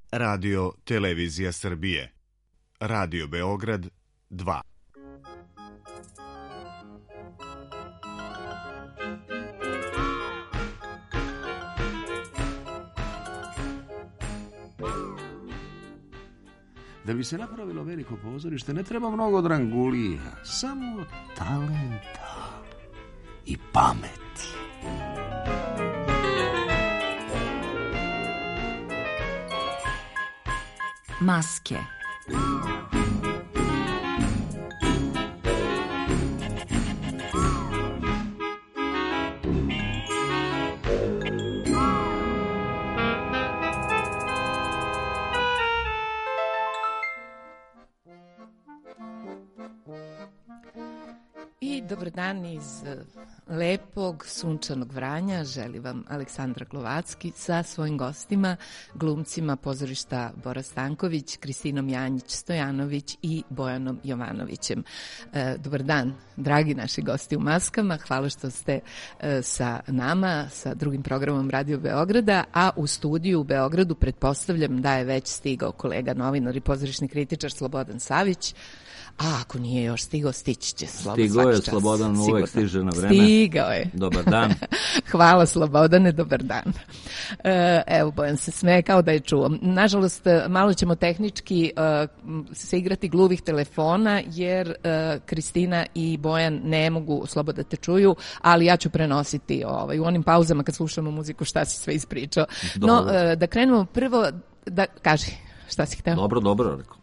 Radio Televizija Srbije. Radio Beograd 2. Da bi se napravilo veliko pozorište ne treba mnogo drangulija, samo talenta i pameti. Maske. Dobar dan iz lepog, sunčanog Vranja. Želi vam Aleksandra Glovacki sa svojim gostima, glumcima pozorišta Bora Stanković, Kristinom Janjić-Stojanović i Bojanom Jovanovićem. Dobar dan, dragi naši gosti u maskama. Hvala što ste sa nama, sa drugim programom Radio Beograda, a u studiju u Beogradu pretpostavljam da je već stigao kolega novinar i pozorišni kritičar Slobodan Savić. A ako nije još stigao, stići će Slobodan. Stigao je, Slobodan uvek stiže na vreme. Stigao je. Dobar dan. Hvala Slobodane, dobar dan. Evo, Bojan se smeje kao da je čuo. Nažalost, malo ćemo tehnički se igrati gluvih telefona, jer Kristina i Bojan ne mogu Slobo da te čuju, ali ja ću prenositi u onim pauzama kad slušamo muziku šta si sve ispričao. Dobro. No, da krenemo prvo, kaži, šta si hteo? Dobro, rekao.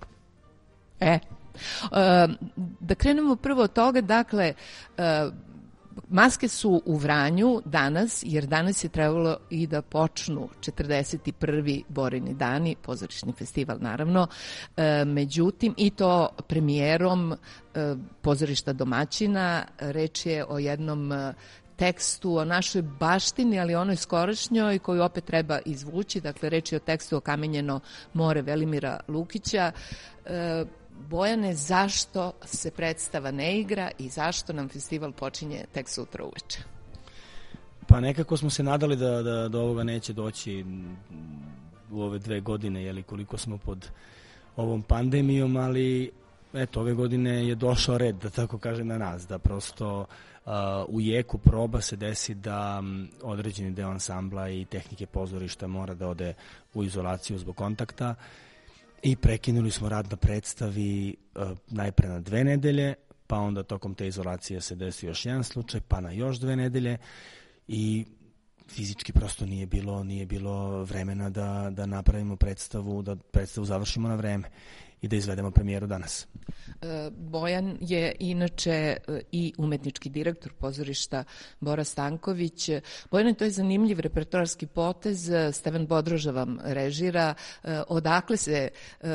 Da krenemo prvo od toga, dakle, maske su u Vranju danas, jer danas je trebalo i da počnu 41. Borini dani, pozorišni festival naravno, međutim i to premijerom pozorišta domaćina. Reč je o jednom tekstu o našoj baštini, ali onoj skorašnjoj koju opet treba izvući. Dakle, reč je o tekstu Okamenjeno more Velimira Lukića. Bojane, zašto se predstava ne igra i zašto nam festival počinje tek sutra uveče? Pa nekako smo se nadali da do ovoga neće doći u ove 2 godine, jeli, koliko smo pod ovom pandemijom, ali eto, ove godine je došao red, da tako kažem, na nas, da prosto u jeku proba se desi da određeni deo ansambla i tehnike pozorišta mora da ode u izolaciju zbog kontakta. I prekinuli smo rad na predstavi najpre na 2 nedelje, pa onda tokom te izolacije se desio još jedan slučaj, pa na još 2 nedelje i fizički prosto nije bilo vremena da napravimo predstavu, da predstavu završimo na vreme i da izvedemo premijeru danas. Bojan je inače i umetnički direktor pozorišta Bora Stanković. Bojan, to je zanimljiv repertoarski potez. Stevan Bodroža vam režira. Odakle se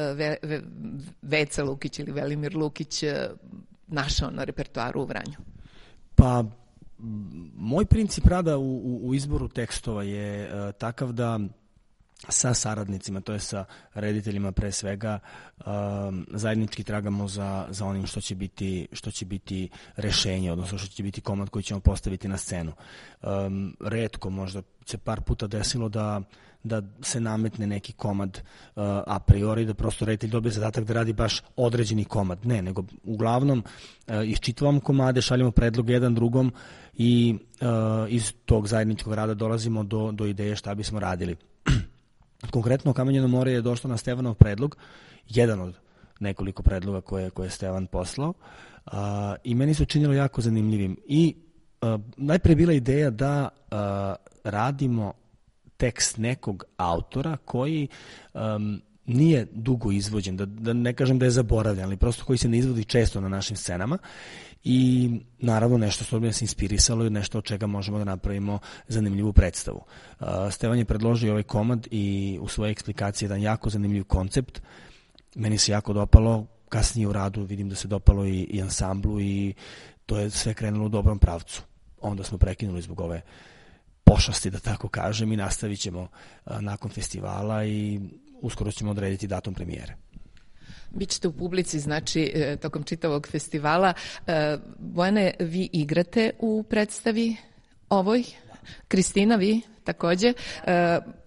Veca Lukić ili Velimir Lukić našao na repertoaru u Vranju? Pa, moj princip rada u izboru tekstova je takav da sa saradnicima, to je sa rediteljima pre svega, zajednički tragamo za onim što će biti rešenje, odnosno što će biti komad koji ćemo postaviti na scenu. Retko, možda se par puta desilo da se nametne neki komad a priori, da prosto reditelj dobije zadatak da radi baš određeni komad. Ne, nego uglavnom iščitavamo komade, šaljemo predlog jedan drugom i iz tog zajedničkog rada dolazimo do ideje šta bismo radili. Konkretno, Okamenjeno more je došlo na Stevanov predlog, jedan od nekoliko predloga koje je Stevan poslao, i meni se učinilo jako zanimljivim. I najpre je bila ideja da radimo tekst nekog autora koji nije dugo izvođen, da ne kažem da je zaboravljen, ali prosto koji se ne izvodi često na našim scenama i naravno nešto što bi nas inspirisalo i nešto od čega možemo da napravimo zanimljivu predstavu. Stevan je predložio ovaj komad i u svojoj eksplikaciji jedan jako zanimljiv koncept. Meni se jako dopalo, kasnije u radu vidim da se dopalo i ansamblu i to je sve krenulo u dobrom pravcu. Onda smo prekinuli zbog ove pošasti, da tako kažem, i nastavit ćemo nakon festivala i uskoro ćemo odrediti datum premijere. Bićete u publici, znači, tokom čitavog festivala. Bojane, vi igrate u predstavi ovoj? Kristina, vi takođe.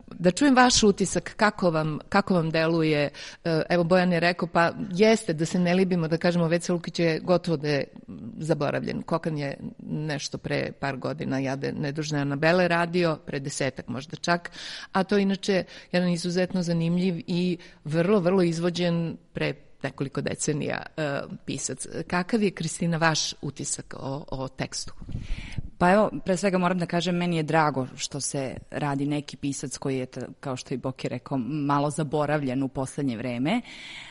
Da čujem vaš utisak, kako vam deluje, evo Bojan je rekao, pa jeste, da se ne libimo, da kažemo, Veca Lukić je gotovo da je zaboravljen. Kokan je nešto pre par godina jade nedužne Anabele radio, pre 10-ak možda čak, a to je inače jedan izuzetno zanimljiv i vrlo, vrlo izvođen pre nekoliko decenija pisac. Kakav je, Kristina, vaš utisak o tekstu? Pa evo, pre svega moram da kažem, meni je drago što se radi neki pisac koji je, kao što i Boki rekao, malo zaboravljen u poslednje vreme.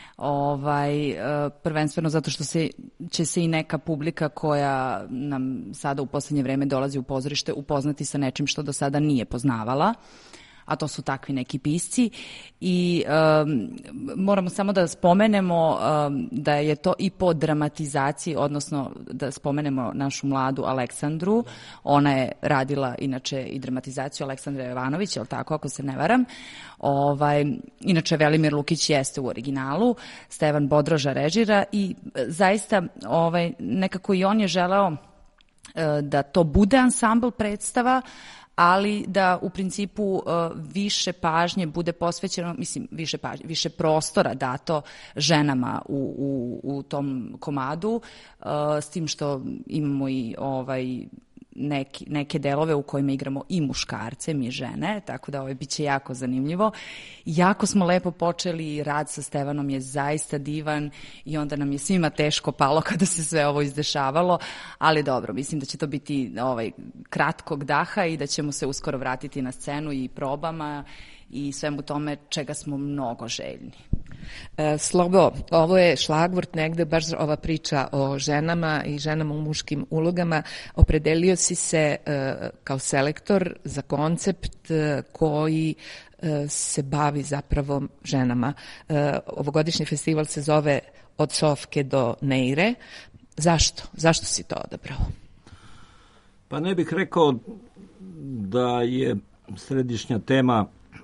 Prvenstveno zato što će se i neka publika koja nam sada u poslednje vreme dolazi u pozorište upoznati sa nečim što do sada nije poznavala, a to su takvi neki pisci. I moramo samo da spomenemo da je to i po dramatizaciji, odnosno da spomenemo našu mladu Aleksandru. Ona je radila inače i dramatizaciju, Aleksandra Jovanović, je li tako, ako se ne varam. Inače, Velimir Lukić jeste u originalu, Stevan Bodroža režira i zaista nekako i on je želeo da to bude ansambl predstava, ali da u principu više pažnje bude posvećeno, više prostora dato ženama u tom komadu, s tim što imamo i neke delove u kojima igramo i muškarce, mi žene, tako da biće jako zanimljivo. Jako smo lepo počeli i rad sa Stevanom je zaista divan i onda nam je svima teško palo kada se sve ovo izdešavalo, ali dobro, mislim da će to biti kratkog daha i da ćemo se uskoro vratiti na scenu i probama i svemu tome čega smo mnogo željni. Slobo, ovo je šlagvort negde, baš ova priča o ženama i ženama u muškim ulogama. Opredelio si se kao selektor za koncept koji se bavi zapravo ženama. Ovogodišnji festival se zove Od Sofke do Neire. Zašto? Zašto si to odabrao? Pa ne bih rekao da je središnja tema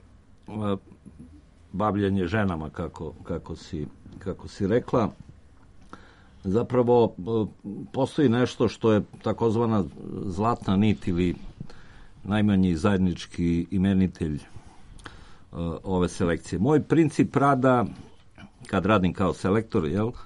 bavljenje ženama, kako si rekla. Zapravo postoji nešto što je takozvana zlatna nit ili najmanji zajednički imenitelj ove selekcije. Moj princip rada, kad radim kao selektor,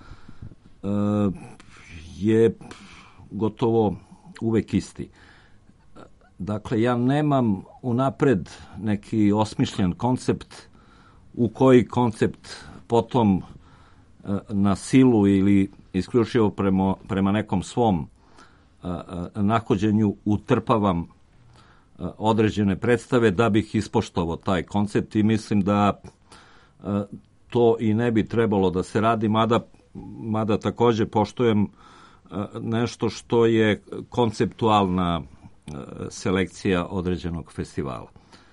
je gotovo uvek isti. Dakle, ja nemam unapred neki osmišljen koncept u koji koncept potom na silu ili isključivo prema nekom svom nahođenju utrpavam određene predstave da bih ispoštovao taj koncept i mislim da to i ne bi trebalo da se radi, mada takođe poštujem nešto što je konceptualna selekcija određenog festivala.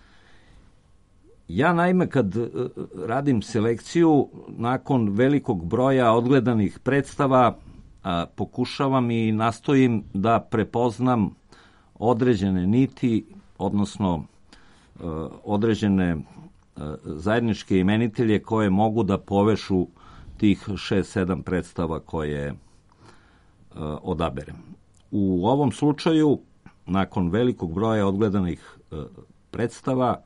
Ja naime kad radim selekciju, nakon velikog broja odgledanih predstava pokušavam i nastojim da prepoznam određene niti, odnosno određene zajedničke imenitelje koje mogu da povešu tih 6-7 predstava koje odaberem. U ovom slučaju, nakon velikog broja odgledanih predstava,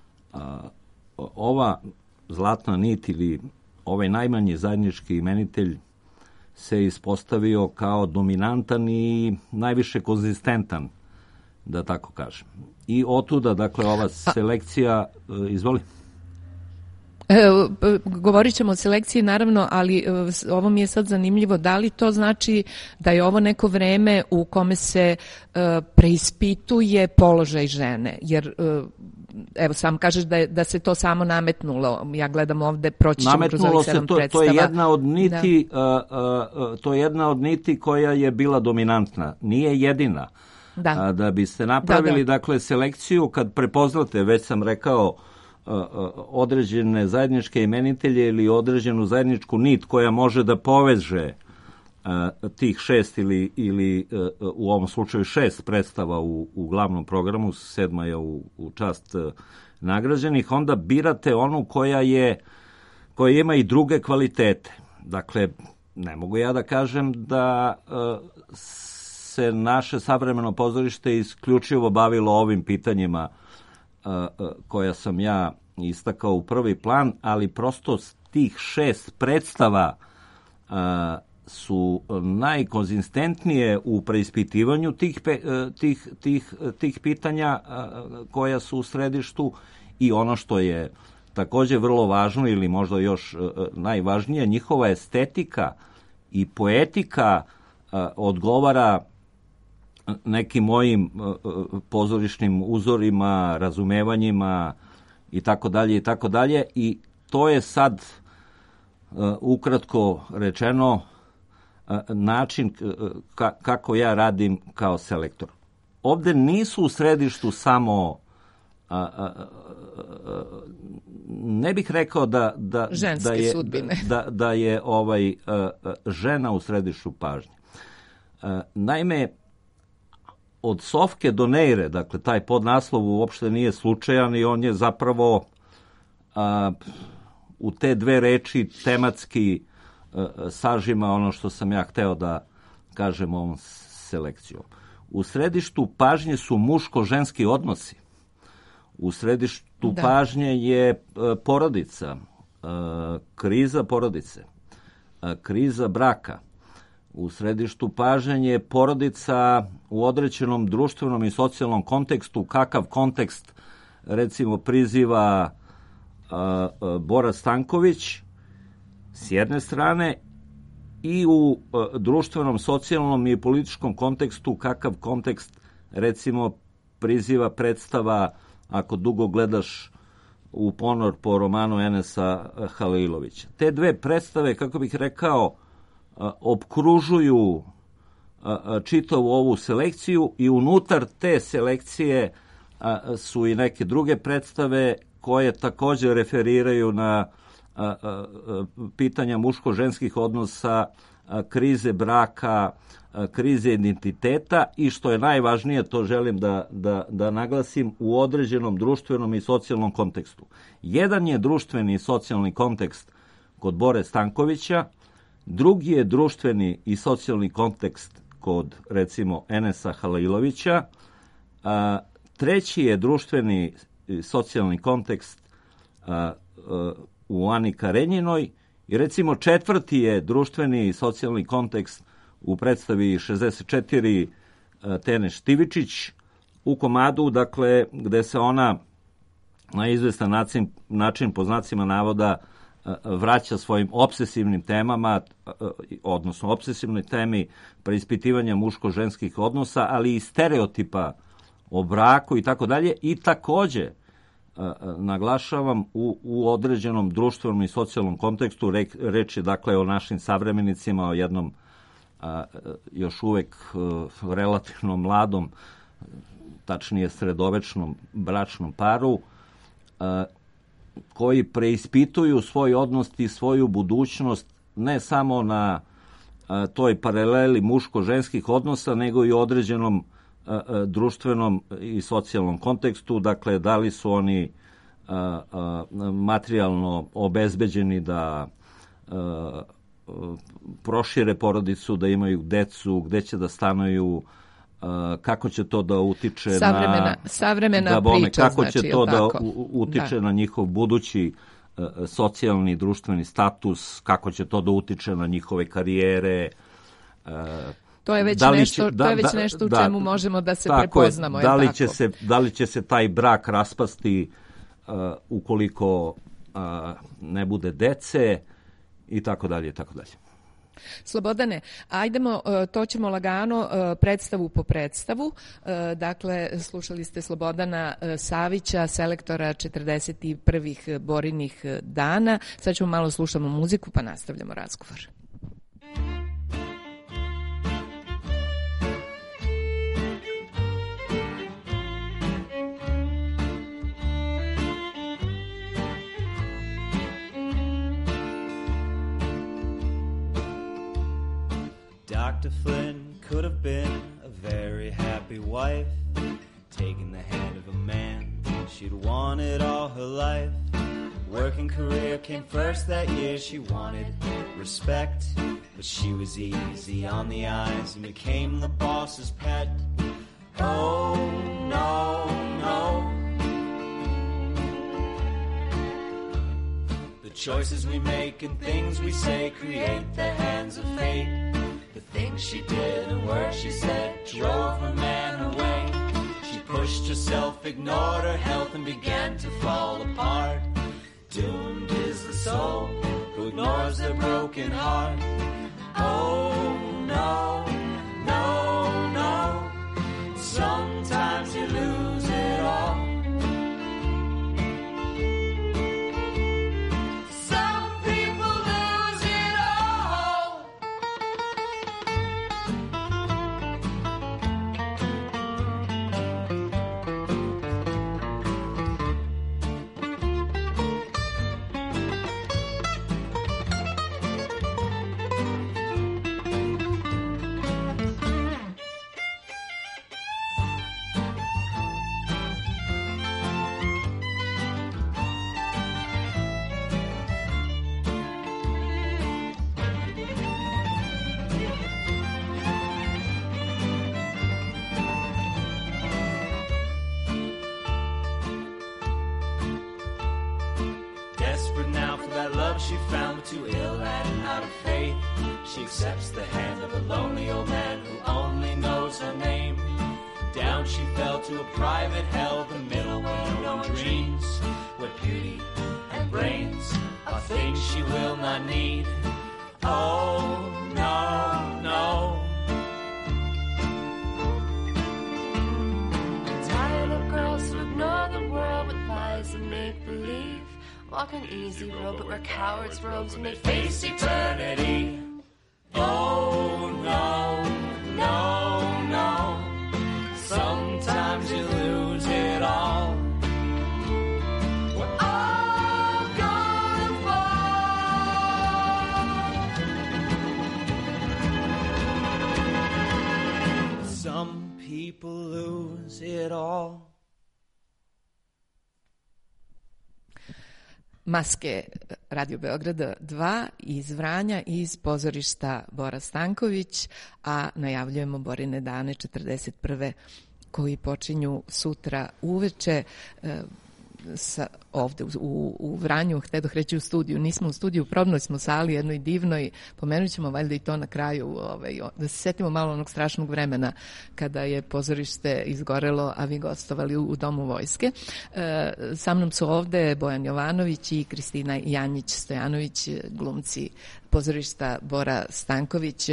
ova zlatna nit ili ovaj najmanji zajednički imenitelj se ispostavio kao dominantan i najviše konzistentan, da tako kažem. I otuda, dakle, ova selekcija, izvoli. Govorit ćemo o selekciji, naravno, ali ovo mi je sad zanimljivo. Da li to znači da je ovo neko vreme u kome se preispituje položaj žene? Jer, evo, sam kažeš da se to samo nametnulo. Ja gledam ovde, proći ćemo kroz ovih 7 predstava. To je jedna od niti, to je jedna od niti koja je bila dominantna. Nije jedina. Da biste napravili, dakle, selekciju, kad prepoznate, već sam rekao, određene zajedničke imenitelje ili određenu zajedničku nit koja može da poveže tih 6 ili u ovom slučaju 6 predstava u glavnom programu, 7 je u čast nagrađenih, onda birate onu koja ima i druge kvalitete. Dakle, ne mogu ja da kažem da se naše savremeno pozorište isključivo bavilo ovim pitanjima koja sam ja istakao u prvi plan, ali prosto tih 6 predstava su najkonzistentnije u preispitivanju tih pitanja koja su u središtu, i ono što je takođe vrlo važno ili možda još najvažnije, njihova estetika i poetika odgovara nekim mojim pozorišnim uzorima, razumevanjima i tako dalje, i to je sad ukratko rečeno način kako ja radim kao selektor. Ovde nisu u središtu samo ne bih rekao ženske sudbine. Da je žena u središtu pažnje. Naime, od Sofke do Neire, dakle, taj podnaslov uopšte nije slučajan i on je zapravo u te 2 reči tematski sažima ono što sam ja hteo da kažem ovom selekcijom. U središtu pažnje su muško-ženski odnosi. U središtu pažnje je porodica, kriza porodice, kriza braka. U središtu pažnje je porodica u određenom društvenom i socijalnom kontekstu, kakav kontekst recimo priziva Bora Stanković s jedne strane, i u društvenom, socijalnom i političkom kontekstu kakav kontekst recimo priziva predstava, ako dugo gledaš u ponor po romanu Enesa Halilovića. Te 2 predstave, kako bih rekao, opkružuju čitavu ovu selekciju, i unutar te selekcije su i neke druge predstave koje takođe referiraju na pitanja muško-ženskih odnosa, krize braka, krize identiteta, i što je najvažnije, to želim da naglasim, u određenom društvenom i socijalnom kontekstu. Jedan je društveni i socijalni kontekst kod Bore Stankovića, drugi je društveni i socijalni kontekst kod, recimo, Enesa Halilovića, treći je društveni i socijalni kontekst u Ani Karenjinoj, i recimo 4. je društveni i socijalni kontekst u predstavi 64 Tene Štivičić, u komadu, dakle, gde se ona na izvestan način, po znacima navoda, vraća svojim obsesivnim temama, odnosno obsesivnoj temi preispitivanja muško-ženskih odnosa, ali i stereotipa o braku i tako dalje, i takođe naglašavam u određenom društvenom i socijalnom kontekstu. Reč je dakle o našim savremenicima, o jednom još uvek relativno mladom, tačnije sredovečnom bračnom paru, koji preispituju svoj odnos i svoju budućnost ne samo na toj paraleli muško-ženskih odnosa, nego i u određenom društvenom i socijalnom kontekstu. Dakle, da li su oni materijalno obezbeđeni da prošire porodicu, da imaju decu, gde će da stanuju, kako će to da utiče savremena priča, kako će to da utiče na njihov budući socijalni, društveni status, kako će to da utiče na njihove karijere. To je već nešto u čemu možemo da se prepoznamo. Da li će se taj brak raspasti ukoliko ne bude dece i tako dalje i tako dalje. Slobodane, ajdemo, to ćemo lagano predstavu po predstavu. Dakle, slušali ste Slobodana Savića, selektora 41. Borinih dana. Sad ćemo malo slušamo muziku pa nastavljamo razgovor. Dr. Flynn could have been a very happy wife, taking the hand of a man she'd wanted all her life. Working career came first that year. She wanted respect, but she was easy on the eyes and became the boss's pet. Oh, no, no, choices we make and things we say create the hands of fate. The things she did and words she said drove her man away. She pushed herself, ignored her health, and began to fall apart. Doomed is the soul who ignores their broken heart. Oh no, no, no. Sometimes you lose it all. She found but too ill and out of faith. She accepts the hand of a lonely old man who only knows her name. Down she fell to a private hell, the middle where no one dreams, where beauty and brains are things she will not need. Oh no, no. I'm tired of girls who ignore the world with lies and make believe. Walk an easy road, but we're cowards' robes when they face eternity. Oh no, no, no. Sometimes you lose it all. We're all gonna fall. Some people lose it all. Maske Radio Beograda 2 iz Vranja, iz pozorišta Bora Stanković, a najavljujemo Borine dane 41. koji počinju sutra uveče. Ovde u Vranju, htedoh reći u studiju, nismo u studiju, u probnoj smo sali jednoj divnoj, pomenut ćemo valjda i to na kraju, da se setimo malo onog strašnog vremena kada je pozorište izgorelo, a vi gostovali u Domu vojske. Sa mnom su ovde Bojan Jovanović i Kristina Janjić-Stojanović, glumci pozorišta Bora Stanković.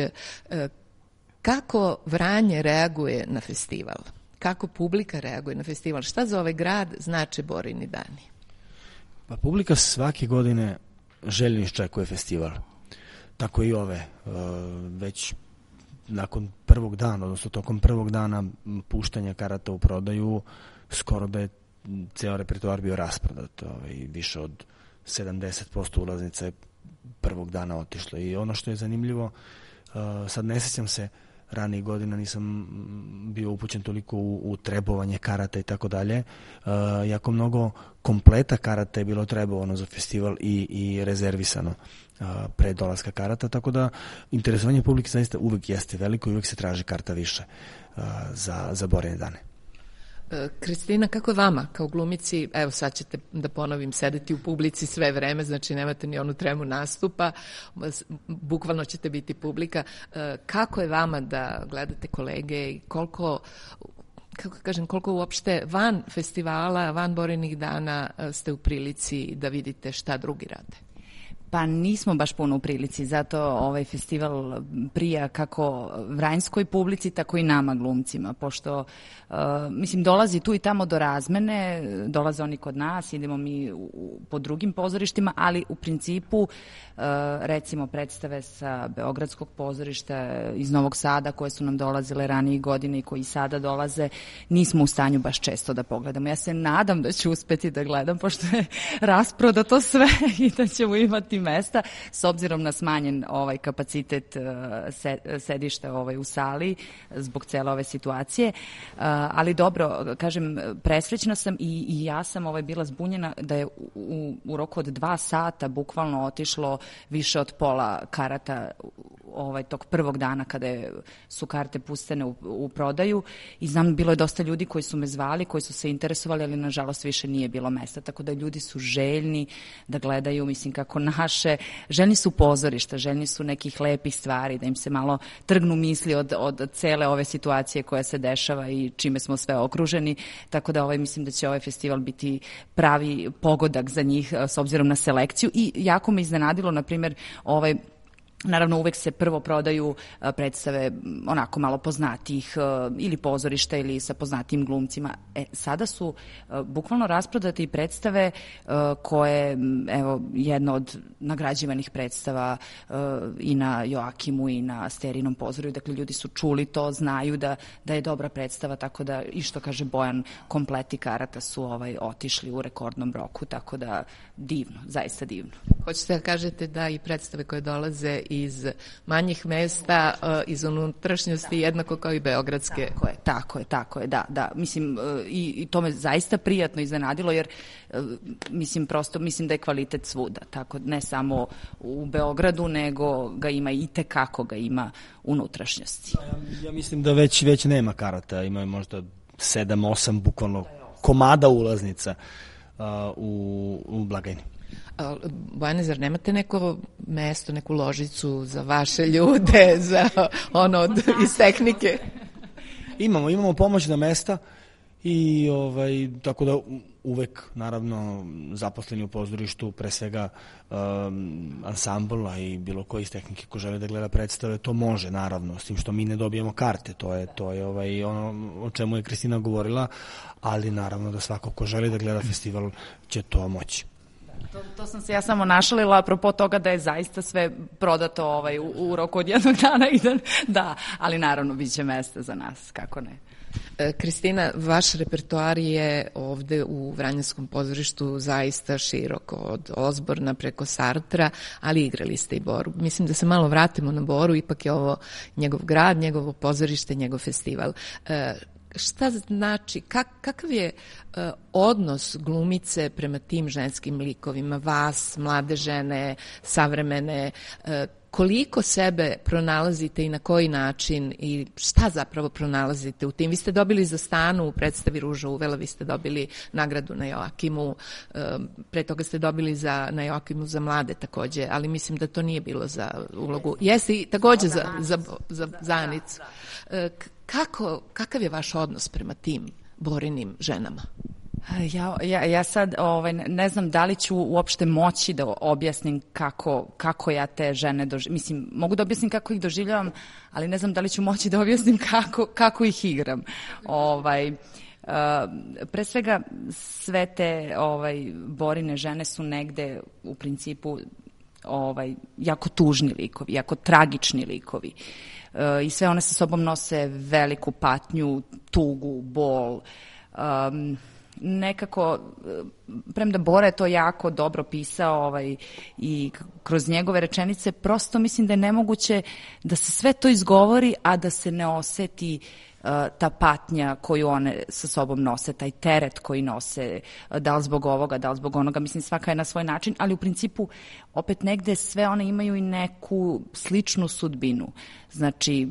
Kako Vranje reaguje na festival? Kako publika reaguje na festival? Šta za ovaj grad znače Borini dani? Pa publika svake godine željno iščekuje festival. Tako i ove. Već nakon prvog dana, odnosno tokom prvog dana puštanja karata u prodaju, skoro da je ceo repertoar bio rasprodat. Više od 70% ulaznica je prvog dana otišlo. I ono što je zanimljivo, sad ne sjećam se, ranijih godina nisam bio upućen toliko u trebovanje karata i tako dalje. Jako mnogo kompleta karata je bilo trebovano za festival i rezervisano pre dolaska karata, tako da interesovanje publike zaista uvek jeste veliko i uvek se traži karta više za Borine dane. Kristina, kako je vama kao glumici, evo sad ćete da ponovim sedeti u publici sve vreme, znači nemate ni onu tremu nastupa, bukvalno ćete biti publika. Kako je vama da gledate kolege i koliko uopšte van festivala, van Borinih dana ste u prilici da vidite šta drugi rade? Pa nismo baš puno u prilici, zato ovaj festival prija kako vranjskoj publici, tako i nama glumcima, pošto dolazi tu i tamo do razmene, dolaze oni kod nas, idemo mi po drugim pozorištima, ali u principu recimo predstave sa Beogradskog pozorišta, iz Novog Sada koje su nam dolazile ranije godine i koji sada dolaze, nismo u stanju baš često da pogledamo. Ja se nadam da ću uspeti da gledam, pošto je rasprodato sve i da ćemo imati mesta, s obzirom na smanjen ovaj kapacitet sedišta u sali zbog cele ove situacije. Ali dobro, kažem, presrećna sam i ja sam bila zbunjena da je u roku od 2 sata bukvalno otišlo više od pola karata tog prvog dana kada su karte pustene u prodaju i znam, bilo je dosta ljudi koji su me zvali, koji su se interesovali, ali nažalost više nije bilo mesta, tako da ljudi su željni da gledaju, mislim, kako naše, željni su pozorišta, željni su nekih lepih stvari, da im se malo trgnu misli od cele ove situacije koja se dešava i čime smo sve okruženi, tako da mislim da će ovaj festival biti pravi pogodak za njih s obzirom na selekciju i jako me iznenadilo, na primjer, naravno, uvek se prvo prodaju predstave onako malo poznatijih ili pozorišta ili sa poznatijim glumcima. Sada su bukvalno rasprodate i predstave koje, evo, jedna od nagrađivanih predstava i na Joakimu i na Sterinom pozorju. Dakle, ljudi su čuli to, znaju da je dobra predstava, tako da, i što kaže Bojan, kompleti karata su otišli u rekordnom roku, tako da divno, zaista divno. Hoćete da kažete da i predstave koje dolaze iz manjih mesta, iz unutrašnjosti, jednako kao i beogradske. Tako je, da. Mislim, i to me zaista prijatno iznenadilo, jer mislim da je kvalitet svuda, tako ne samo u Beogradu, nego ga ima i tekako ga ima unutrašnjosti. Ja mislim da već nema karata, ima možda 7-8 bukvalno komada ulaznica u blagajni. Bojane, zar nemate neko mesto, neku ložicu za vaše ljude, za iz tehnike? Imamo pomoćna mesta i tako da uvek, naravno, zaposleni u pozorištu, pre svega ansambla i bilo koji iz tehnike ko žele da gleda predstave, to može, naravno, s tim što mi ne dobijemo karte, to je ono o čemu je Kristina govorila, ali naravno da svako ko želi da gleda festival će to moći. To sam se ja samo našalila apropo toga da je zaista sve prodato u roku od jednog dana da, ali naravno bit će mesta za nas, kako ne. Kristina, vaš repertoar je ovde u Vranjanskom pozorištu zaista širok, od Osborna preko Sartra, ali igrali ste i Boru. Mislim da se malo vratimo na Boru, ipak je ovo njegov grad, njegovo pozorište, njegov festival. Šta znači, kakav je odnos glumice prema tim ženskim likovima, vas, mlade žene, savremene, koliko sebe pronalazite i na koji način i šta zapravo pronalazite u tim? Vi ste dobili za Stanu u predstavi Ruža uvela, vi ste dobili nagradu na Joakimu, pre toga ste dobili na Joakimu za mlade takođe, ali mislim da to nije bilo za ulogu. Jeste i takođe za Zanicu. Kakav je vaš odnos prema tim Borinim ženama? Ja sad ne znam da li ću uopšte moći da objasnim kako ja te žene doživljavam. Mislim, mogu da objasnim kako ih doživljavam, ali ne znam da li ću moći da objasnim kako ih igram. Pre svega, sve te Borine žene su negde u principu jako tužni likovi, jako tragični likovi. I sve one sa sobom nose veliku patnju, tugu, bol. Nekako, premda Bora je to jako dobro pisao i kroz njegove rečenice, prosto mislim da je nemoguće da se sve to izgovori, a da se ne oseti ta patnja koju one sa sobom nose, taj teret koji nose, da li zbog ovoga, da li zbog onoga, mislim svaka je na svoj način, ali u principu opet negde sve one imaju i neku sličnu sudbinu. Znači,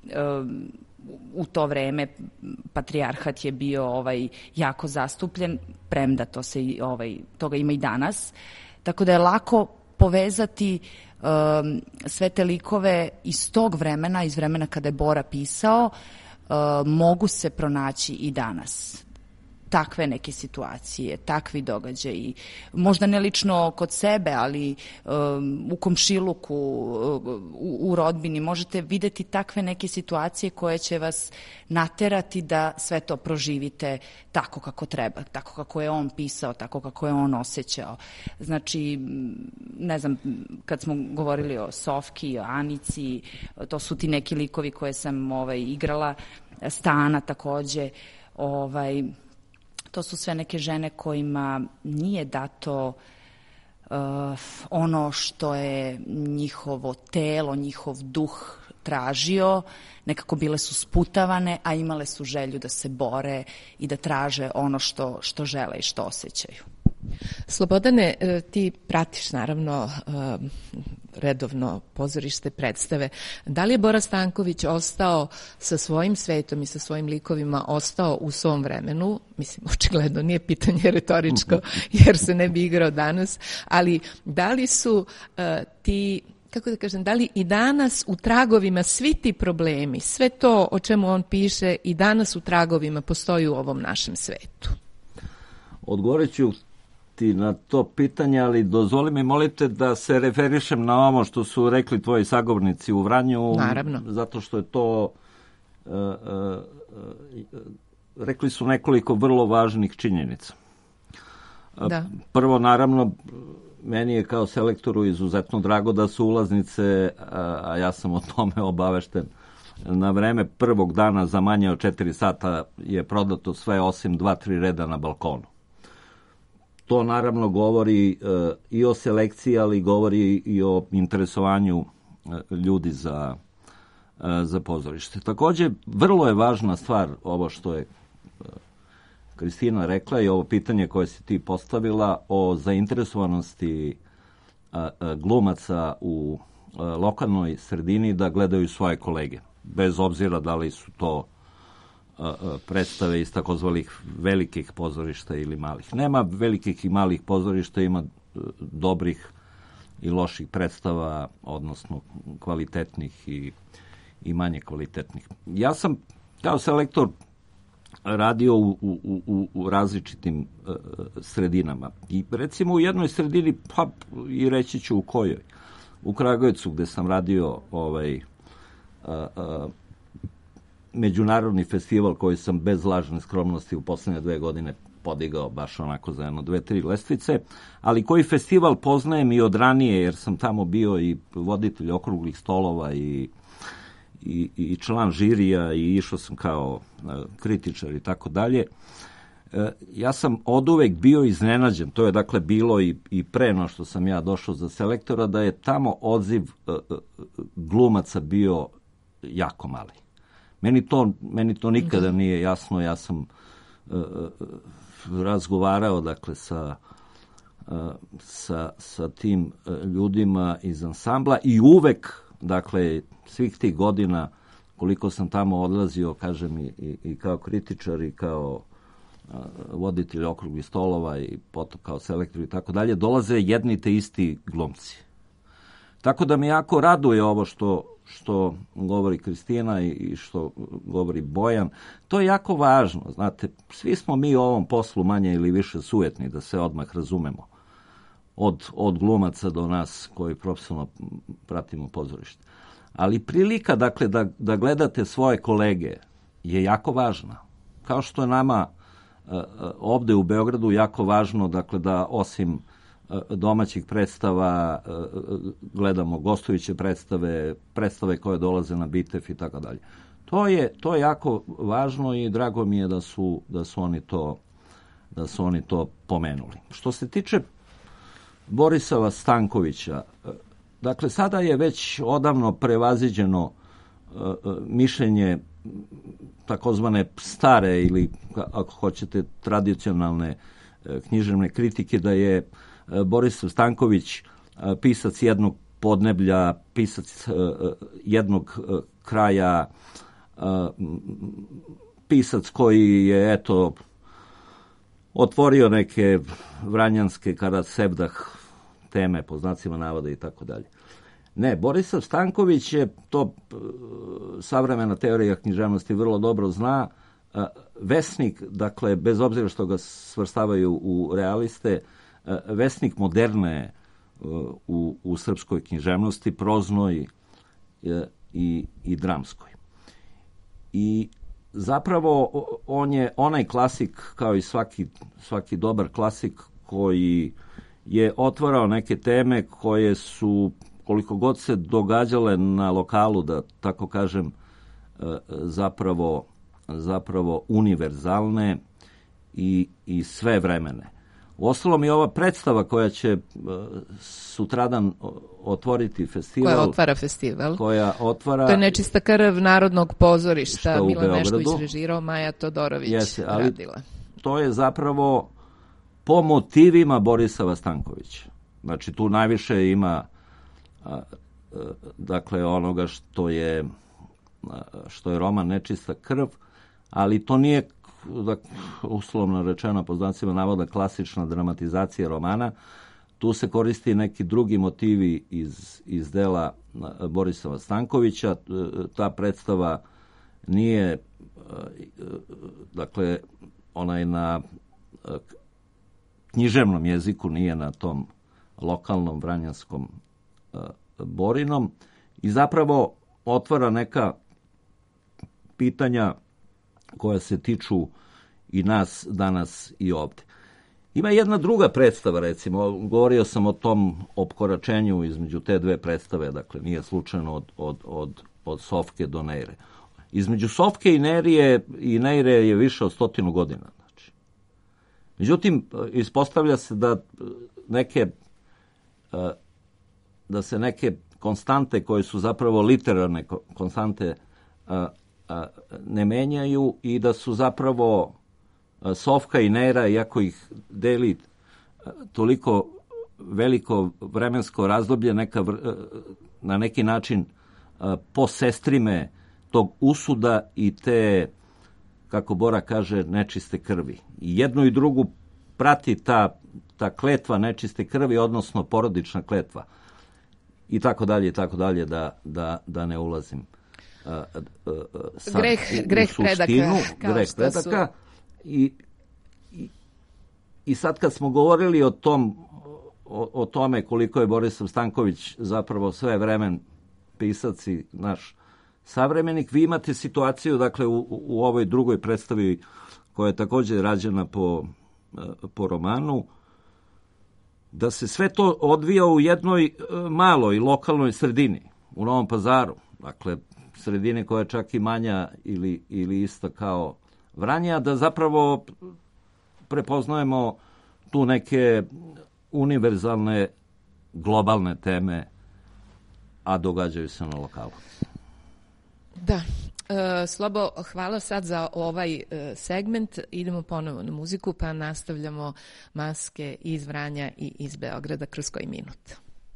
u to vreme patrijarhat je bio jako zastupljen, premda toga ima i danas, tako da je lako povezati sve te likove iz tog vremena, iz vremena kada je Bora pisao, mogu se pronaći i danas. Takve neke situacije, takvi događaji, možda ne lično kod sebe, ali u komšiluku, u rodbini, možete videti takve neke situacije koje će vas naterati da sve to proživite tako kako treba, tako kako je on pisao, tako kako je on osjećao. Znači, ne znam, kad smo govorili o Sofki, o Anici, to su ti neki likovi koje sam igrala, Stana takođe, to su sve neke žene kojima nije dato ono što je njihovo telo, njihov duh tražio, nekako bile su sputavane, a imale su želju da se bore i da traže ono što žele i što osjećaju. Slobodane, ti pratiš naravno redovno pozorište predstave. Da li je Bora Stanković ostao sa svojim svetom i sa svojim likovima, ostao u svom vremenu? Mislim, očigledno nije pitanje retoričko, jer se ne bi igrao danas, ali da li su ti, kako da kažem, da li i danas u tragovima svi ti problemi, sve to o čemu on piše i danas u tragovima postoji u ovom našem svetu? Odgovorit ću ti na to pitanje, ali dozvoli mi, molite, da se referišem na ovo što su rekli tvoji sagovornici u Vranju. Naravno. Zato što je to rekli su nekoliko vrlo važnih činjenica. Da. Prvo, naravno, meni je kao selektoru izuzetno drago da su ulaznice, a ja sam o tome obavešten, na vreme prvog dana za manje od 4 sata je prodato sve osim 2-3 reda na balkonu. To naravno govori i o selekciji, ali govori i o interesovanju ljudi za pozorište. Također, vrlo je važna stvar ovo što je Kristina rekla i ovo pitanje koje si ti postavila o zainteresovanosti glumaca u lokalnoj sredini da gledaju svoje kolege, bez obzira da li su to predstave iz takozvanih velikih pozorišta ili malih. Nema velikih i malih pozorišta, ima dobrih i loših predstava, odnosno kvalitetnih i manje kvalitetnih. Ja sam kao selektor radio u različitim sredinama. I recimo u jednoj sredini, pa i reći ću u kojoj, u Kragujevcu gde sam radio međunarodni festival koji sam bez lažne skromnosti u poslednje 2 godine podigao baš onako za 1-2-3 lestvice, ali koji festival poznajem i od ranije, jer sam tamo bio i voditelj okruglih stolova i član žirija i išao sam kao kritičar i tako dalje. Ja sam oduvek bio iznenađen, to je dakle bilo i pre no što sam ja došao za selektora, da je tamo odziv glumaca bio jako mali. Meni to nikada nije jasno. Ja sam razgovarao dakle sa tim ljudima iz ansambla i uvek, dakle svih tih godina koliko sam tamo odlazio, kažem i kao kritičar i kao voditelj okruglih stolova i potom kao selektor i tako dalje, dolaze jedni te isti glumci. Tako da me jako raduje ovo što govori Kristina i što govori Bojan. To je jako važno, znate, svi smo mi u ovom poslu manje ili više sujetni, da se odmah razumemo. Od glumaca do nas koji profesionalno pratimo pozorište. Ali prilika, dakle, da gledate svoje kolege je jako važna. Kao što je nama ovde u Beogradu jako važno, dakle, da osim domaćih predstava gledamo gostujuće predstave koje dolaze na Bitev i tako dalje. To je jako važno i drago mi je da su oni to pomenuli. Što se tiče Borislava Stankovića, dakle, sada je već odavno prevaziđeno mišljenje takozvane stare ili, ako hoćete, tradicionalne književne kritike, da je Borislav Stanković pisac jednog podneblja, pisac jednog kraja, pisac koji je, eto, otvorio neke vranjanske Karasevdah teme, po znacima navoda i tako dalje. Ne, Borislav Stanković je, to savremena teorija književnosti vrlo dobro zna, vesnik, dakle, bez obzira što ga svrstavaju u realiste, vesnik moderne u srpskoj književnosti, proznoj i dramskoj. I zapravo on je onaj klasik, kao i svaki dobar klasik, koji je otvarao neke teme koje su, koliko god se događale na lokalu, da tako kažem, zapravo univerzalne i svevremene. Uostalom i ova predstava koja će sutradan otvoriti festival. Koja otvara. To je Nečista krv Narodnog pozorišta. Milan Nešković režirao, Maja Todorović radila. To je zapravo po motivima Borislava Stankovića. Znači, tu najviše ima dakle onoga što je roman Nečista krv, ali to nije, uslovno rečeno po znacima navoda, klasična dramatizacija romana. Tu se koristi neki drugi motivi iz dela Borislava Stankovića. Ta predstava nije, dakle, ona je na književnom jeziku, nije na tom lokalnom vranjanskom Borinom, i zapravo otvara neka pitanja koja se tiču i nas danas i ovde. Ima jedna druga predstava, recimo, govorio sam o tom opkoračenju između te dve predstave, dakle nije slučajno od Sofke do Neire. Između Sofke i Neire je više od 100 godina. Znači. Međutim, ispostavlja se da se neke konstante koje su zapravo literarne konstante ne menjaju i da su zapravo Sofka i Neira, iako ih deli toliko veliko vremensko razdoblje, na neki način posestrime tog usuda i te, kako Bora kaže, nečiste krvi. I jednu i drugu prati ta kletva nečiste krvi, odnosno porodična kletva. I tako dalje, da ne ulazim. Greh predaka. I sad kad smo govorili o tome koliko je Borislav Stanković zapravo sve vremen pisac i naš savremenik, vi imate situaciju, dakle, u ovoj drugoj predstavi koja je također rađena po romanu, da se sve to odvija u jednoj maloj lokalnoj sredini, u Novom Pazaru, dakle, sredine koja je čak i manja ili ista kao Vranje, da zapravo prepoznajemo tu neke univerzalne, globalne teme, a događaju se na lokalu. Da. Slobo, hvala sad za ovaj segment. Idemo ponovo na muziku, pa nastavljamo Maske iz Vranja i iz Beograda kroz koji minut.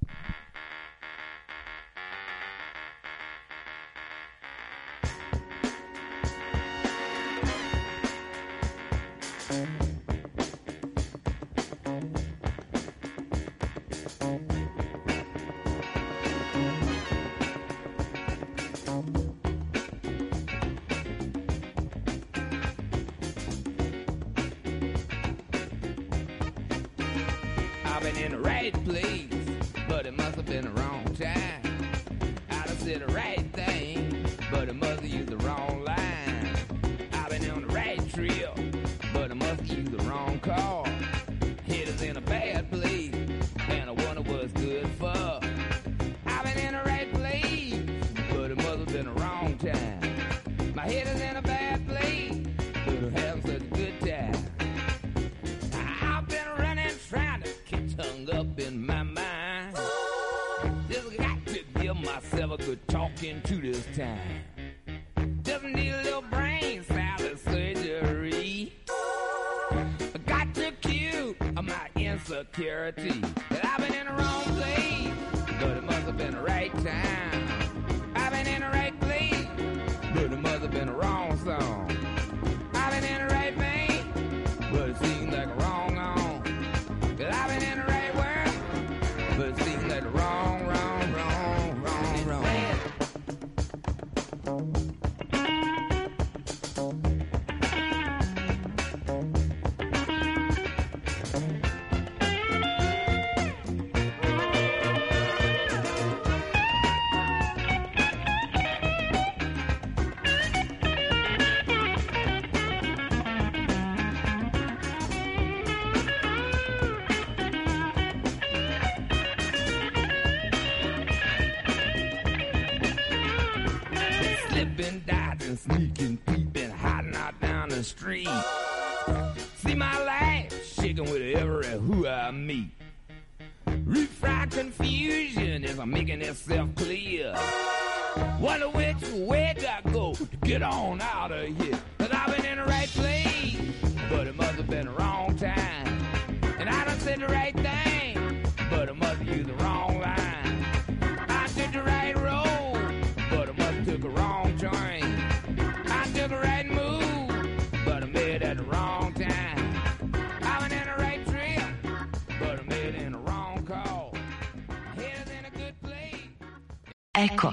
Slipping, dodging, sneaking, peeping, hiding out down the street. See my life shaking with every who I meet. Refried confusion as I'm making itself clear. Wonder which way I go to get on out of here. 'Cause I've been in the right place, but it must have been the wrong time. And I done said the right thing, but it must have used the wrong line. Eko.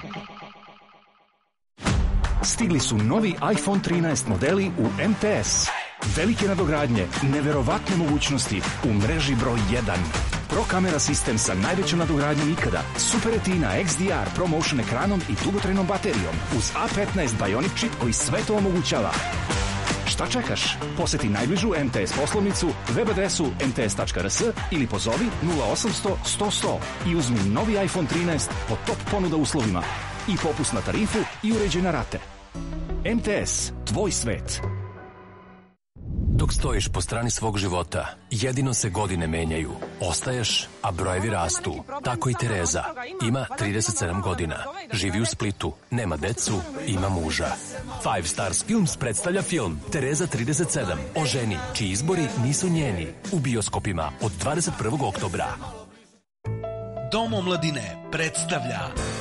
Stigli su novi iPhone 13 modeli u MTS. Velike nadogradnje, neverovatne mogućnosti u mreži broj 1. Pro kamera sistem sa najvećom nadogradnjom ikada, Super Retina XDR ProMotion ekranom i dugotrajnom baterijom uz A15 Bionic čip koji sve to omogućava. Šta čekaš? Poseti najbližu MTS poslovnicu, web adresu mts.rs ili pozovi 0800 100 100 i uzmi novi iPhone 13 po top ponuda uslovima i popusna tarifu i uređena rate. MTS, tvoj svet. Dok stojiš po strani svog života, jedino se godine menjaju. Ostaješ, a brojevi rastu. Tako i Tereza. Ima 37 godina. Živi u Splitu, nema decu, ima muža. Five Stars Films predstavlja film Tereza 37 o ženi čiji izbori nisu njeni. U bioskopima od 21. oktobra. Dom omladine predstavlja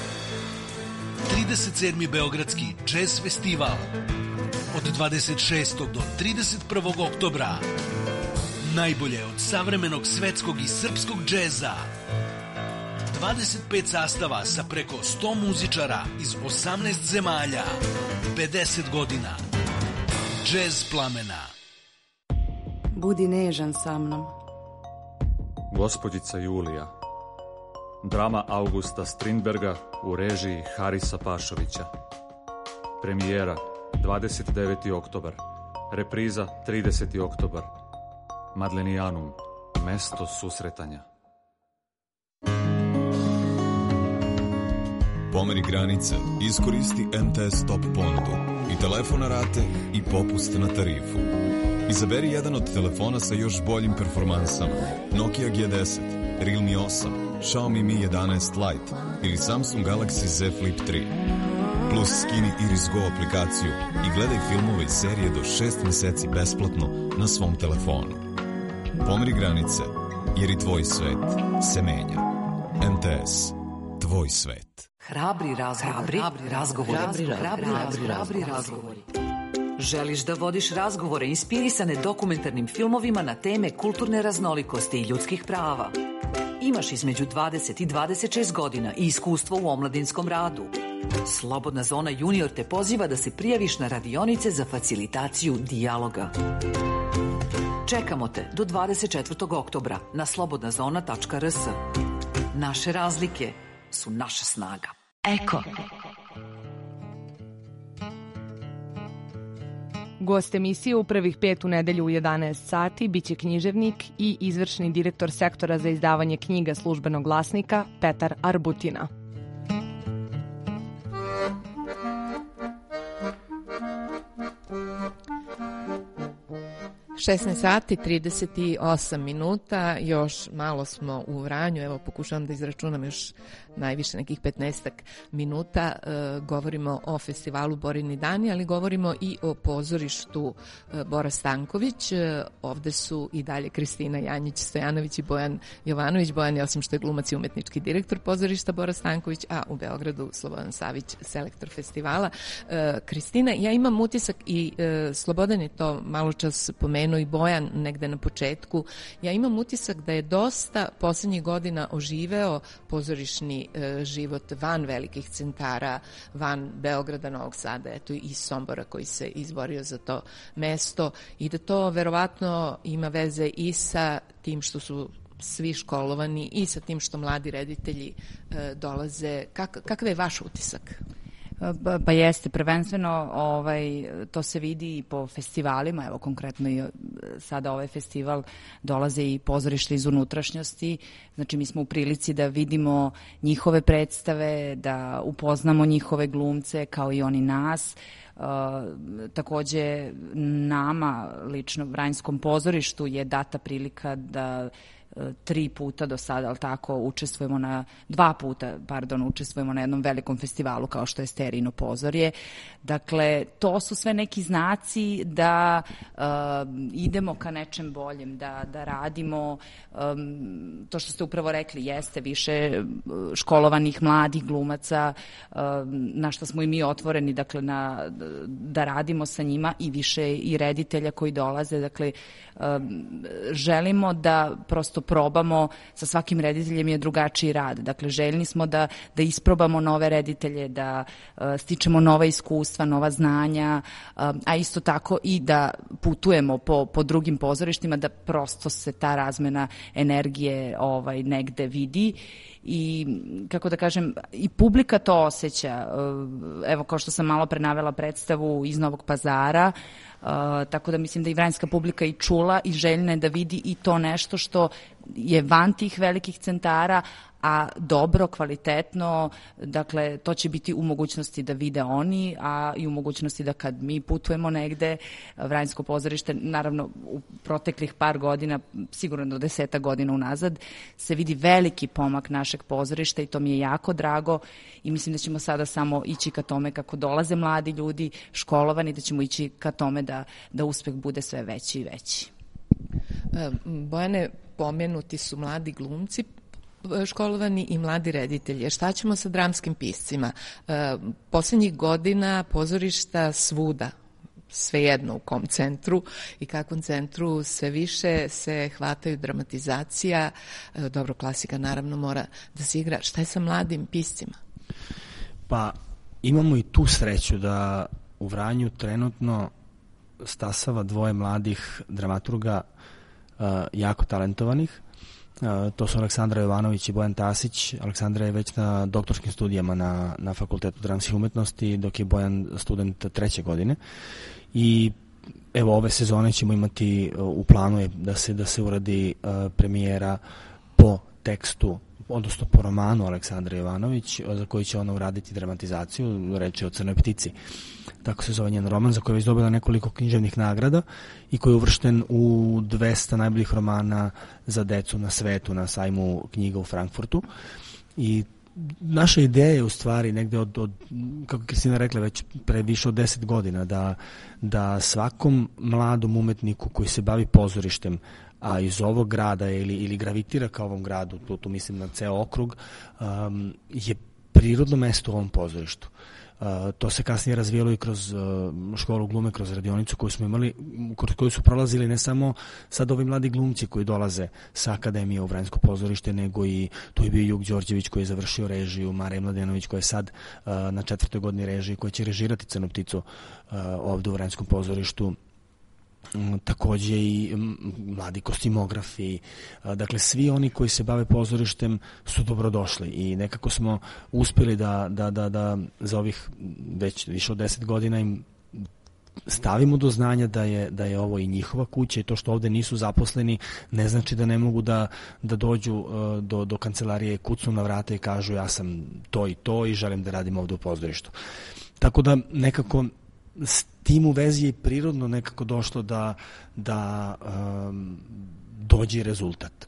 37. Beogradski džez festival od 26. do 31. oktobra. Najbolje od savremenog svetskog i srpskog džeza. 25 sastava sa preko 100 muzičara iz 18 zemalja. 50 godina. Džez plamena. Budi nežan sa mnom. Gospođica Julija. Drama Augusta Strindberga u režiji Harisa Pašovića. Premijera 29. oktobar. Repriza 30. oktobar. Madlenijanum, mesto susretanja. Pomeri granice, iskoristi MTS Top ponudu i telefon na rate i popust na tarifu. Izaberi jedan od telefona sa još boljim performansama. Nokia G10, Realme 8, Xiaomi Mi 11 Lite ili Samsung Galaxy Z Flip 3. Plus skini Iris Go aplikaciju i gledaj filmove i serije do 6 meseci besplatno na svom telefonu. Pomeri granice, jer i tvoj svet se menja. MTS, tvoj svet. Hrabri razgovori. Želiš da vodiš razgovore inspirisane dokumentarnim filmovima na teme kulturne raznolikosti i ljudskih prava? Imaš između 20 i 26 godina i iskustvo u omladinskom radu. Slobodna zona junior te poziva da se prijaviš na radionice za facilitaciju dijaloga. Čekamo te do 24. oktobra na slobodnazona.rs. Naše razlike su naša snaga. Eko. Gost emisije u prvih 5 u nedelju u 11 sati biće književnik i izvršni direktor sektora za izdavanje knjiga Službenog glasnika Petar Arbutina. 16 sati 38 minuta, još malo smo u Vranju, evo pokušavam da izračunam još najviše nekih 15 minuta. Govorimo o festivalu Borini dani, ali govorimo i o pozorištu Bora Stanković. Ovde su i dalje Kristina Janjić-Stojanović i Bojan Jovanović. Bojan je, osim što je glumac i umetnički direktor pozorišta Bora Stanković, a u Beogradu Slobodan Savić, selektor festivala. Kristina, ja imam utisak i Slobodan je to malo čas pomenuo i Bojan negde na početku, ja imam utisak da je dosta poslednjih godina oživeo pozorišni život van velikih centara, van Beograda, Novog Sada, eto i Sombora koji se izborio za to mesto i da to verovatno ima veze i sa tim što su svi školovani i sa tim što mladi reditelji dolaze. Kakav je vaš utisak? Pa jeste, prvenstveno to se vidi i po festivalima, evo konkretno i sada ovaj festival dolaze i pozorište iz unutrašnjosti, znači mi smo u prilici da vidimo njihove predstave, da upoznamo njihove glumce kao i oni nas. Takođe nama, lično Vranjskom pozorištu, je data prilika da 3 puta do sada, ali tako, učestvujemo 2 puta učestvujemo na jednom velikom festivalu kao što je Sterijino pozorje. Dakle, to su sve neki znaci da idemo ka nečem boljem, da radimo, to što ste upravo rekli, jeste više školovanih mladih glumaca, na što smo i mi otvoreni, dakle, da radimo sa njima i više i reditelja koji dolaze, dakle, želimo da prosto prosto probamo, sa svakim rediteljem je drugačiji rad. Dakle, željni smo da isprobamo nove reditelje, da stičemo nova iskustva, nova znanja, a isto tako i da putujemo po drugim pozorištima, da prosto se ta razmena energije negde vidi. I, kako da kažem, i publika to osjeća. Evo, kao što sam malo pre navela predstavu iz Novog Pazara, tako da mislim da i vranjska publika i čula i željna je da vidi i to nešto što je van tih velikih centara, a dobro, kvalitetno, dakle, to će biti u mogućnosti da vide oni, a i u mogućnosti da kad mi putujemo negde, Vranjsko pozorište, naravno, u proteklih par godina, sigurno do 10 godina unazad, se vidi veliki pomak našeg pozorišta i to mi je jako drago i mislim da ćemo sada samo ići ka tome kako dolaze mladi ljudi, školovani, da ćemo ići ka tome da uspeh bude sve veći i veći. Bojane, pomenuti su mladi glumci, školovani i mladi reditelji. Šta ćemo sa dramskim piscima? Poslednjih godina pozorišta svuda, svejedno u kom centru i kakvom centru, sve više se hvataju dramatizacija. Dobro, klasika naravno mora da se igra. Šta je sa mladim piscima? Pa imamo i tu sreću da u Vranju trenutno stasava dvoje mladih dramaturga jako talentovanih. To su Aleksandra Jovanović i Bojan Tasić. Aleksandra je već na doktorskim studijama na Fakultetu dramskih umetnosti, dok je Bojan student 3. godine. I evo, ove sezone ćemo imati, u planu je da se uradi premijera po tekstu, odnosno po romanu Aleksandra Jovanović, za koji će ona uraditi dramatizaciju, reč je o Crnoj ptici. Tako se zove njen roman, za koji je već dobila nekoliko književnih nagrada i koji je uvršten u 200 najboljih romana za decu na svetu na sajmu knjiga u Frankfurtu. I naša ideja je u stvari negde od kako Kristina rekla, već pre više od 10 godina da svakom mladom umetniku koji se bavi pozorištem, a iz ovog grada ili gravitira ka ovom gradu, tu mislim na ceo okrug, je prirodno mesto u ovom pozorištu. To se kasnije razvijelo i kroz školu glume, kroz radionicu koju smo imali, kroz koju su prolazili ne samo sad ovi mladi glumci koji dolaze sa akademije u Vranjsko pozorište, nego i tu je bio Jug Đorđević koji je završio režiju, Marija Mladenović koja je sad na 4. godini režiji, koja će režirati Crnu pticu ovde u Vranjskom pozorištu. Takođe i mladi kostimografi, dakle svi oni koji se bave pozorištem su dobrodošli i nekako smo uspeli da za ovih već više od 10 godina im stavimo do znanja da je ovo i njihova kuća i to što ovde nisu zaposleni ne znači da ne mogu da dođu do kancelarije, kucnu na vrata i kažu ja sam to i to i želim da radim ovde u pozorištu. Tako da nekako s tim u vezi je prirodno nekako došlo da dođe rezultat.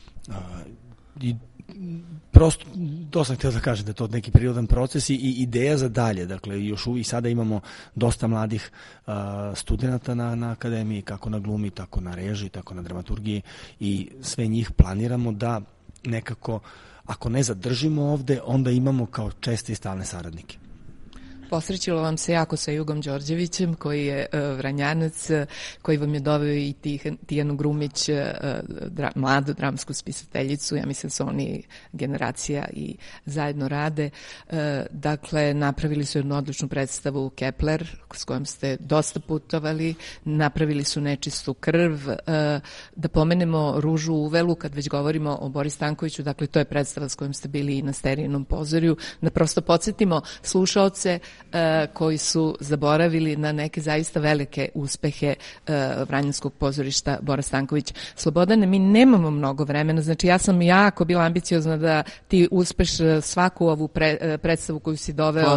I prosto, to sam htio da kažem da je to neki prirodan proces i ideja za dalje. Dakle, još uvijek sada imamo dosta mladih studenta na akademiji, kako na glumi, tako na režiji, tako na dramaturgiji i sve njih planiramo da nekako, ako ne zadržimo ovde, onda imamo kao česte i stalne saradnike. Posrećilo vam se jako sa Jugom Đorđevićem, koji je Vranjanac, koji vam je doveo i Tijanu Grumić, mladu dramsku spisateljicu. Ja mislim da su oni generacija i zajedno rade. Dakle, napravili su jednu odličnu predstavu Kepler, s kojom ste dosta putovali. Napravili su Nečistu krv. Da pomenemo Ružu uvelu, kad već govorimo o Boris Stankoviću, dakle, to je predstava s kojom ste bili i na Sterijinom pozorju. Da prosto podsjetimo slušaoce koji su zaboravili na neke zaista velike uspehe Vranjanskog pozorišta Bora Stanković. Slobodane, mi nemamo mnogo vremena, znači ja sam jako bila ambiciozna da ti uspeš svaku ovu predstavu koju si doveo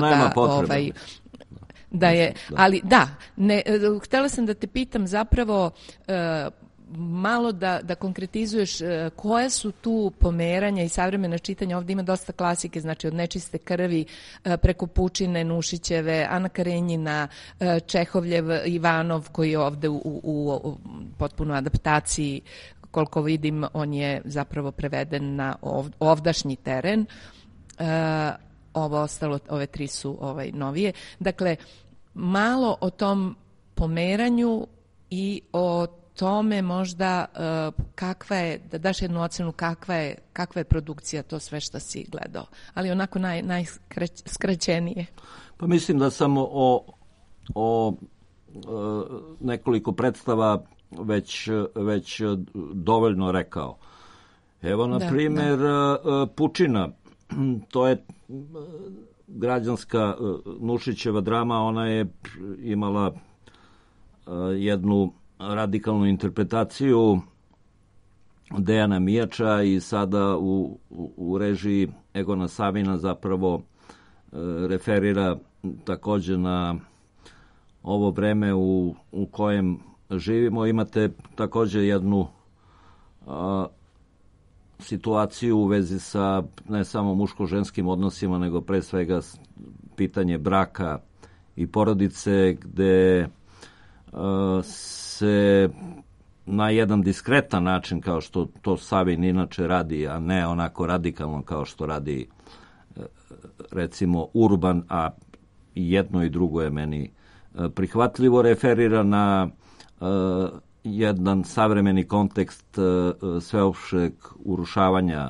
da je, ali da, htela sam da te pitam zapravo malo da konkretizuješ koje su tu pomeranja i savremena čitanja. Ovdje ima dosta klasike, znači od Nečiste krvi preko Pučine, Nušićeve, Ana Karenjina, Čehovljev, Ivanov koji je ovde u potpunoj adaptaciji. Koliko vidim, on je zapravo preveden na ovdašnji teren. Ovo ostalo, ove tri su novije. Dakle, malo o tom pomeranju i o tome možda kakva je, da daš jednu ocenu kakva je produkcija, to sve što si gledao, ali onako najskraćenije. Pa mislim da sam o nekoliko predstava već dovoljno rekao. Evo, na primjer, Pučina, to je građanska Nušićeva drama, ona je imala jednu radikalnu interpretaciju Dejana Mijača i sada u režiji Egona Savina zapravo referira takođe na ovo vreme u kojem živimo. Imate takođe jednu situaciju u vezi sa ne samo muško-ženskim odnosima, nego pre svega pitanje braka i porodice, gde se na jedan diskretan način, kao što to Savin inače radi, a ne onako radikalno kao što radi recimo Urban, a jedno i drugo je meni prihvatljivo, referira na jedan savremeni kontekst sveopšteg urušavanja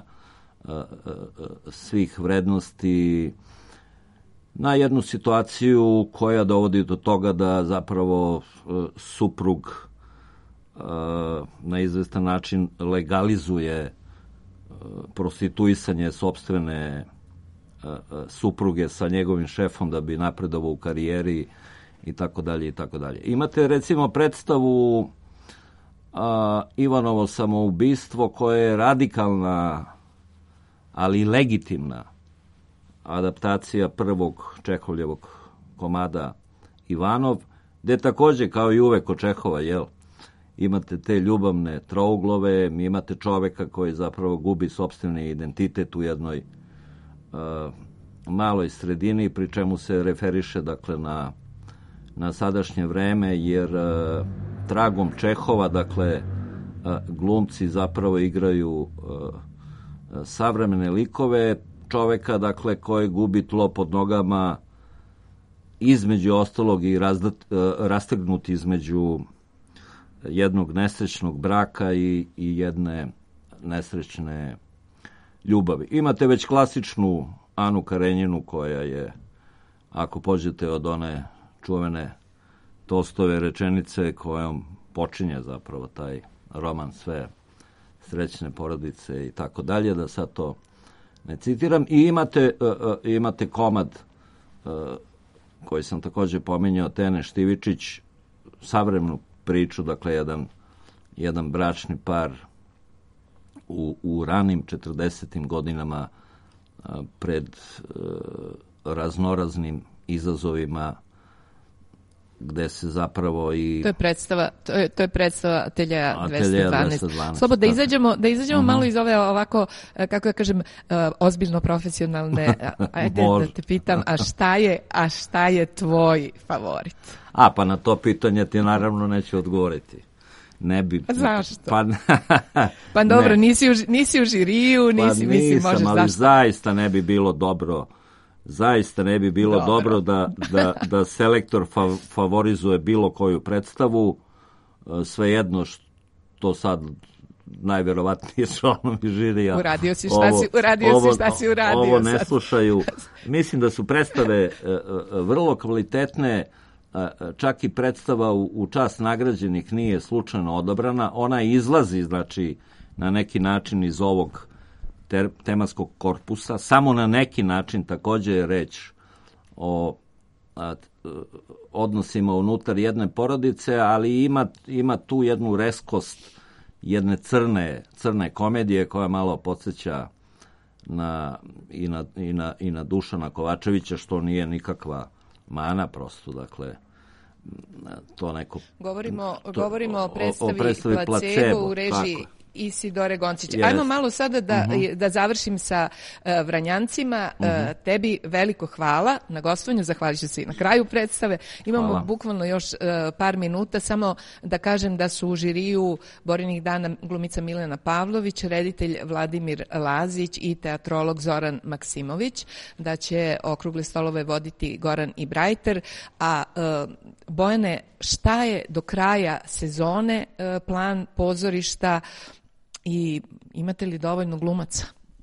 svih vrednosti, na jednu situaciju koja dovodi do toga da zapravo suprug na izvestan način legalizuje prostituisanje sopstvene supruge sa njegovim šefom da bi napredovao u karijeri i tako dalje i tako dalje. Imate recimo predstavu Ivanovo samoubistvo, koja je radikalna, ali legitimna adaptacija prvog Čehovljevog komada Ivanov, gde takođe, kao i uvek kod Čehova, imate te ljubavne trouglove, imate čoveka koji zapravo gubi sopstveni identitet u jednoj maloj sredini, pri čemu se referiše dakle na sadašnje vreme, jer tragom Čehova, dakle, glumci zapravo igraju savremene likove čoveka, dakle, koji gubi tlo pod nogama, između ostalog i rastrgnut između jednog nesrećnog braka i jedne nesrećne ljubavi. Imate već klasičnu Anu Karenjinu, koja je, ako pođete od one čuvene Tolstove rečenice kojom počinje zapravo taj roman, sve srećne porodice i tako dalje, da sad to ne citiram. I imate komad koji sam takođe pominjao, Tene Štivičić, savremenu priču, dakle jedan bračni par u ranim 40. godinama pred raznoraznim izazovima, gde se zapravo i... To je predstava Ateljeja 212. Slobodno, da izađemo malo iz ove ovako, kako ja kažem, ozbiljno profesionalne, ajde da te pitam, a šta je tvoj favorit? Pa na to pitanje ti naravno neću odgovoriti. Ne bi... Zašto? Pa dobro, nisi u žiriju, nisam, možeš ali zašto? Zaista ne bi bilo dobro. Zaista ne bi bilo dobro da selektor favorizuje bilo koju predstavu, svejedno što sad najverovatnije članovi žirija. Uradio si šta si uradio. Ovo ne slušaju. Mislim da su predstave vrlo kvalitetne, čak i predstava u čast nagrađenih nije slučajno odabrana. Ona izlazi, znači, na neki način iz ovog tematskog korpusa, samo na neki način. Takođe je reč o odnosima unutar jedne porodice, ali ima tu jednu reskost jedne crne komedije koja malo podsjeća i na Dušana Kovačevića, što nije nikakva mana, prosto, dakle, to neko... Govorimo o predstavi Placebo u režiji Isidore Goncić. Ajmo malo sada da završim sa Vranjancima. Tebi veliko hvala na gostovanju, zahvalit ću se i na kraju predstave. Imamo bukvalno još par minuta, samo da kažem da su u žiriju Borinih dana glumica Milena Pavlović, reditelj Vladimir Lazić i teatrolog Zoran Maksimović, da će okrugle stolove voditi Goran i Brajter, a Bojane, šta je do kraja sezone plan pozorišta i imate li dovoljno glumaca?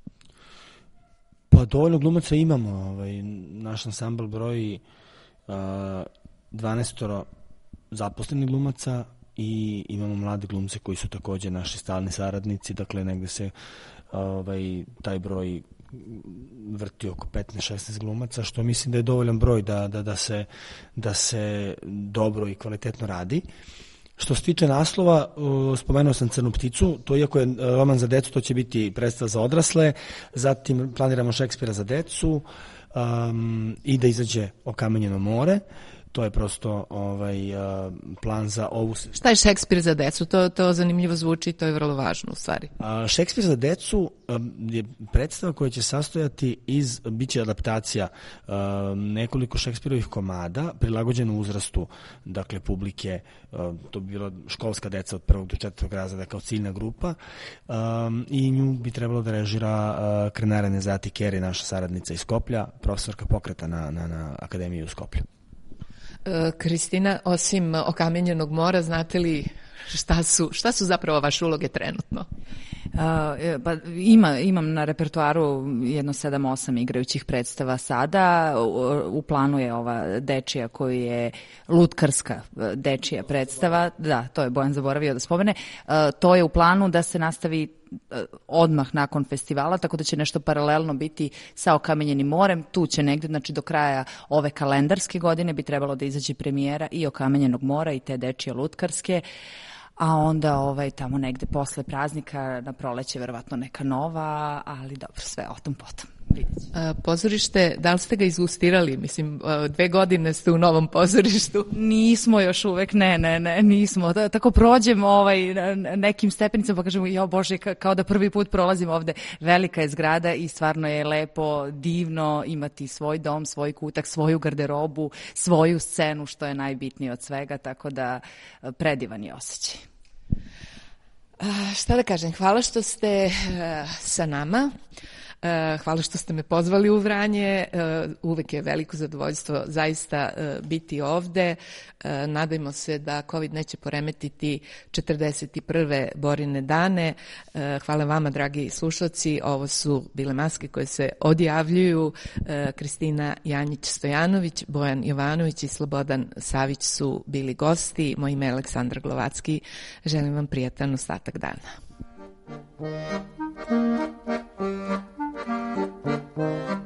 Pa dovoljno glumaca imamo. Naš ansambl broji 12 zaposlenih glumaca i imamo mlade glumce koji su također naši stalni saradnici, dakle negde se taj broj vrti oko 15-16 glumaca, što mislim da je dovoljan broj da se dobro i kvalitetno radi. Što se tiče naslova, spomenuo sam Crnu pticu, to iako je roman za decu, to će biti predstava za odrasle, zatim planiramo Šekspira za decu i da izađe Okamenjeno more. To je prosto plan za ovu... Šta je Šekspir za decu? To zanimljivo zvuči, to je vrlo važno u stvari. Šekspir za decu je predstava koja će sastojati biće adaptacija nekoliko Šekspirovih komada, prilagođeno uzrastu, dakle, publike, to bi bila školska deca od 1. do 4. razreda kao ciljna grupa, i nju bi trebalo da režira Krenara Nezati Keri, naša saradnica iz Skoplja, profesorka pokreta na Akademiji u Skoplju. Kristina, osim Okamenjenog mora, znate li šta su zapravo vaše uloge trenutno? Pa imam na repertoaru jedno 7-8 igrajućih predstava sada. U planu je ova dečija koja je lutkarska dečija predstava. Da, to je Bojan zaboravio da spomene. To je u planu da se nastavi odmah nakon festivala, tako da će nešto paralelno biti sa Okamenjenim morem. Tu će negde, znači do kraja ove kalendarske godine bi trebalo da izađe premijera i Okamenjenog mora i te dečije lutkarske, a onda tamo negde posle praznika na proleće verovatno neka nova, ali dobro, sve o tom potom. Pozorište, da li ste ga izgustirali? Mislim, 2 godine ste u novom pozorištu. Nismo još uvek, ne, nismo. Tako prođem nekim stepenicama pa kažemo, jo Bože, kao da prvi put prolazim ovde. Velika je zgrada i stvarno je lepo, divno imati svoj dom, svoj kutak, svoju garderobu, svoju scenu, što je najbitnije od svega, tako da predivan je osjećaj. Šta da kažem, hvala što ste sa nama. Hvala što ste me pozvali u Vranje, uvek je veliko zadovoljstvo zaista biti ovde. Nadajmo se da COVID neće poremetiti 41. Borine dane. Hvala vama, dragi slušalci, ovo su bile maske koje se odjavljuju. Kristina Janjić-Stojanović, Bojan Jovanović i Slobodan Savić su bili gosti. Moje ime je Aleksandra Glovacki. Želim vam prijatan ostatak dana.